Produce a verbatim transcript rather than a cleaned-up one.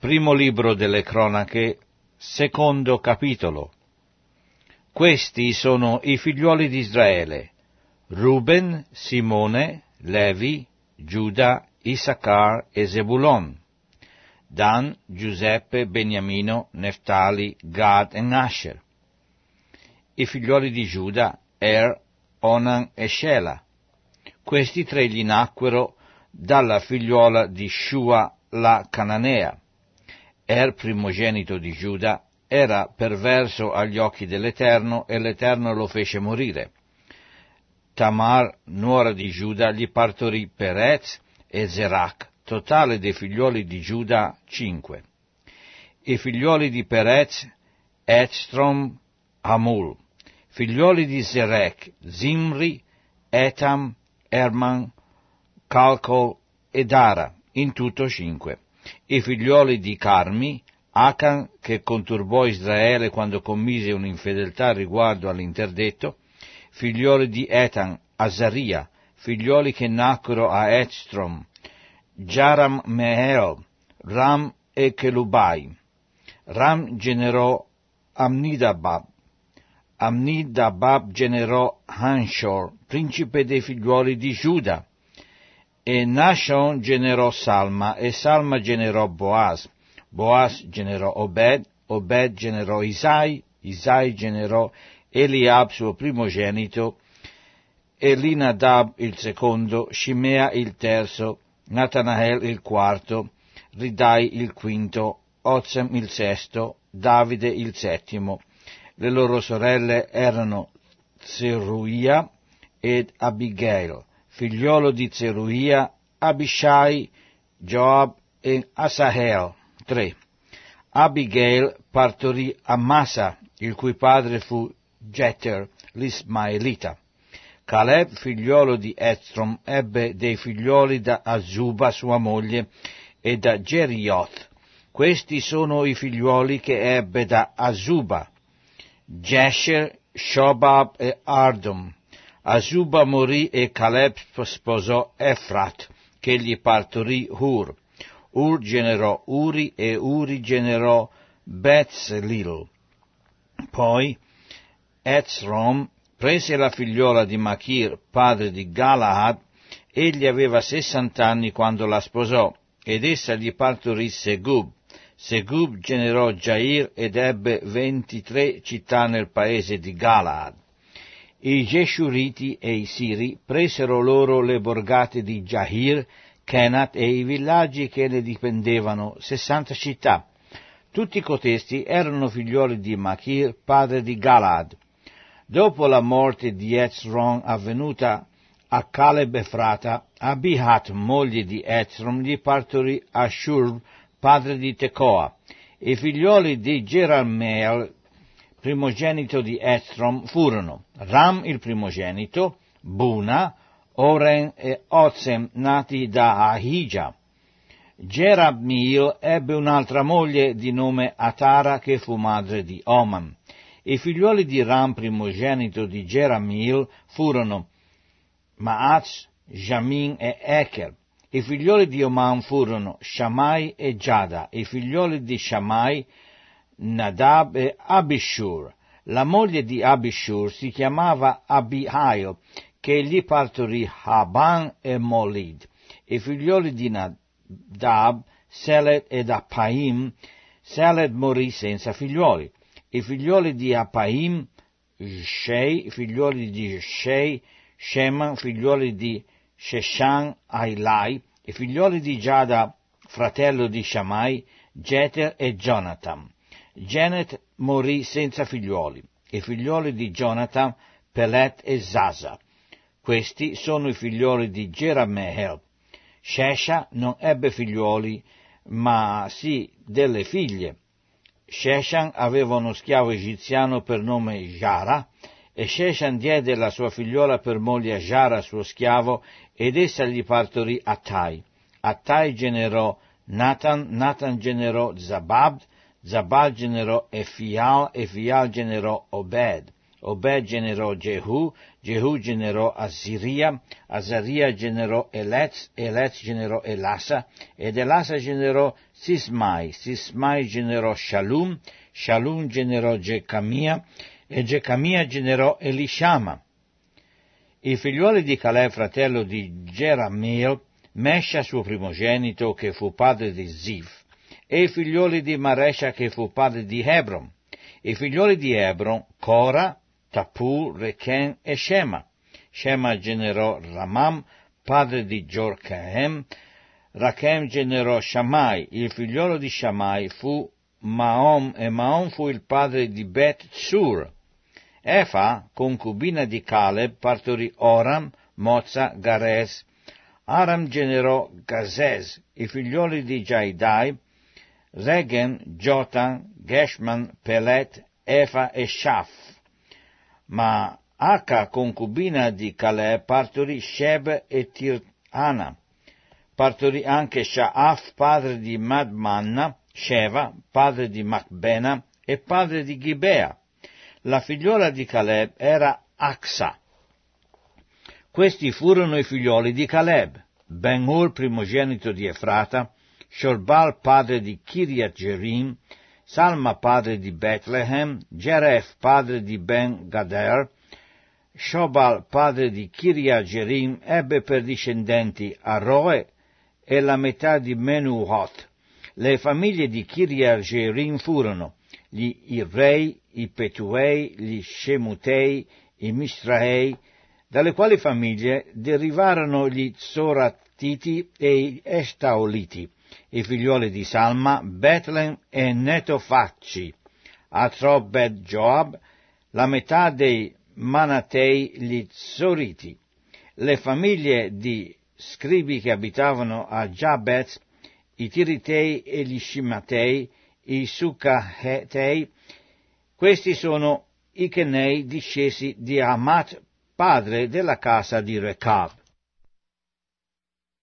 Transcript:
Primo libro delle Cronache, secondo capitolo. Questi sono i figliuoli di Israele: Ruben, Simone, Levi, Giuda, Issacar e Zebulon, Dan, Giuseppe, Beniamino, Neftali, Gad e Asher. I figliuoli di Giuda: Er, Onan e Shela. Questi tre gli nacquero dalla figliuola di Shua la Cananea. Er, primogenito di Giuda, era perverso agli occhi dell'Eterno, e l'Eterno lo fece morire. Tamar, nuora di Giuda, gli partorì Perez e Zerach, totale dei figliuoli di Giuda cinque. I figliuoli di Perez: Etstrom, Hamul. Figliuoli di Zerach: Zimri, Etam, Erman, Calcol e Dara, in tutto cinque. I figliuoli di Carmi: Acan, che conturbò Israele quando commise un'infedeltà riguardo all'interdetto. Figliuoli di Etan: Azaria. Figliuoli che nacquero a Etstrom: Jaram Mehel, Ram e Chelubai. Ram generò Amnidabab. Amnidabab generò Hanshor, principe dei figliuoli di Giuda. E Nashon generò Salma, e Salma generò Boaz. Boaz generò Obed, Obed generò Isai, Isai generò Eliab suo primogenito, Elinadab il secondo, Shimea il terzo, Natanael il quarto, Ridai il quinto, Ozem il sesto, Davide il settimo. Le loro sorelle erano Zeruia ed Abigail. Figliolo di Zeruia: Abishai, Joab e Asahel. tre. Abigail partorì Ammasa, il cui padre fu Jeter, l'Ismaelita. Caleb, figliolo di Etstrom, ebbe dei figlioli da Azuba, sua moglie, e da Gerioth. Questi sono i figlioli che ebbe da Azuba: Jesher, Shobab e Ardom. Azuba morì e Caleb sposò Efrat, che gli partorì Hur. Ur generò Uri e Uri generò Betzlil. Poi Etzrom prese la figliola di Machir, padre di Galahad. Egli aveva sessant'anni quando la sposò, ed essa gli partorì Segub. Segub generò Jair ed ebbe ventitré città nel paese di Galahad. I Geshuriti e i Siri presero loro le borgate di Jahir, Kenat e i villaggi che ne dipendevano, sessanta città. Tutti cotesti erano figlioli di Machir, padre di Galad. Dopo la morte di Etzron avvenuta a Caleb Efrata, Abihat, moglie di Etzron, gli partorì Ashur, padre di Tecoa. I figlioli di Gerameel, primogenito di Etstrom, furono Ram il primogenito, Buna, Oren e Ozem, nati da Ahija. Jerahmeel ebbe un'altra moglie di nome Atara, che fu madre di Oman. I figliuoli di Ram, primogenito di Jerahmeel, furono Maaz, Jamin e Eker. I figliuoli di Oman furono Shammai e Giada. I figliuoli di Shammai, Nadab e Abishur. La moglie di Abishur si chiamava Abihail, che gli partorì Haban e Molid. I figlioli di Nadab, Seled ed Appaim. Seled morì senza figlioli. I figlioli di Appaim, Shei. I figlioli di Shei, Sheman. Figlioli di Sheshan, Ailai. I figlioli di Giada, fratello di Shammai, Jeter e Jonathan. Genet morì senza figliuoli. I figlioli di Jonathan, Pelet e Zaza. Questi sono i figlioli di Gerameel. Shesha non ebbe figliuoli, ma sì delle figlie. Sheshan aveva uno schiavo egiziano per nome Jara, e Sheshan diede la sua figliuola per moglie a Jara, suo schiavo, ed essa gli partorì Attai. Attai generò Natan, Natan generò Zabad, Zabad generò Efial, Efial generò Obed, Obed generò Jehu, Jehu generò Azaria, Azaria generò Elez, Elez generò Elasa, ed Elasa generò Sismai. Sismai generò Shalum, Shalum generò Gecamia, e Gecamia generò Elishama. I figliuoli di Caleb, fratello di Geramiel, Mesha suo primogenito, che fu padre di Zif, e i figliuoli di Maresha, che fu padre di Hebron. I figliuoli di Hebron, Cora, Tapur, Rechen e Shema. Shema generò Ramam, padre di Jorcaem. Rachem generò Shammai. Il figliolo di Shammai fu Maom, e Maom fu il padre di Bet Sur. Efa, concubina di Caleb, partorì Oram, Mozza, Gares. Aram generò Gazez. I figlioli di Jaidai, Regen, Jotan, Geshman, Pelet, Efa e Shaf. Ma Aca, concubina di Caleb, partorì Sheb e Tirhana. Partorì anche Shaaf, padre di Madmanna, Sheva, padre di Macbena e padre di Gibea. La figliuola di Caleb era Aksa. Questi furono i figlioli di Caleb: Ben-Hur, primogenito di Efrata, Shorbal, padre di Kiriat Jerim, Salma, padre di Bethlehem, Jeref, padre di Ben-Gader. Shobal, padre di Kiriat Jerim, ebbe per discendenti Aroe e la metà di Menuhot. Le famiglie di Kiriat Jerim furono gli Irrei, i Petuei, gli Shemutei, i Mistraei, dalle quali famiglie derivarono gli Zoratiti e gli Estaoliti, i figlioli di Salma, Betlem e Netofacci, Atrob Bet Joab, la metà dei Manatei, gli Zoriti. Le famiglie di scribi che abitavano a Jabez, i Tiritei e gli Shimatei, i Succatei. Questi sono i Chenei discesi di Amat, padre della casa di Recab.